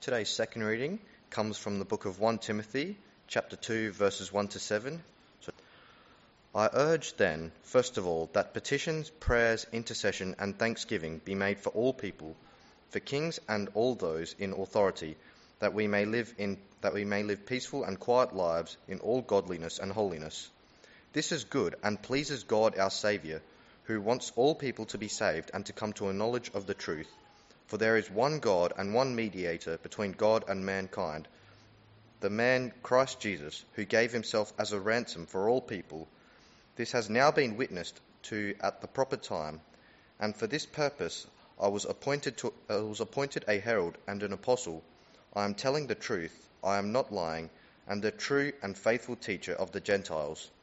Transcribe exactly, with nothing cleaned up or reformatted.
Today's second reading comes from the book of First Timothy, chapter two, verses one to seven. So, I urge then, first of all, that petitions, prayers, intercession, and thanksgiving be made for all people, for kings and all those in authority, that we may live in that we may live peaceful and quiet lives in all godliness and holiness. This is good and pleases God our Saviour, who wants all people to be saved and to come to a knowledge of the truth. For there is one God and one mediator between God and mankind, the man Christ Jesus, who gave himself as a ransom for all people. This has now been witnessed to at the proper time, and for this purpose I was appointed to I was appointed a herald and an apostle. I am telling the truth, I am not lying, and the true and faithful teacher of the Gentiles.